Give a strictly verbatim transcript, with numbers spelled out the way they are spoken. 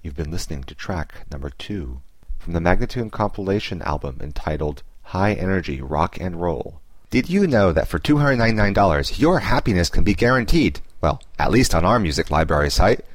You've been listening to track number two from the Magnatune compilation album entitled High Energy Rock and Roll. Did you know that for two hundred ninety-nine dollars your happiness can be guaranteed? Well, at least on our music library site.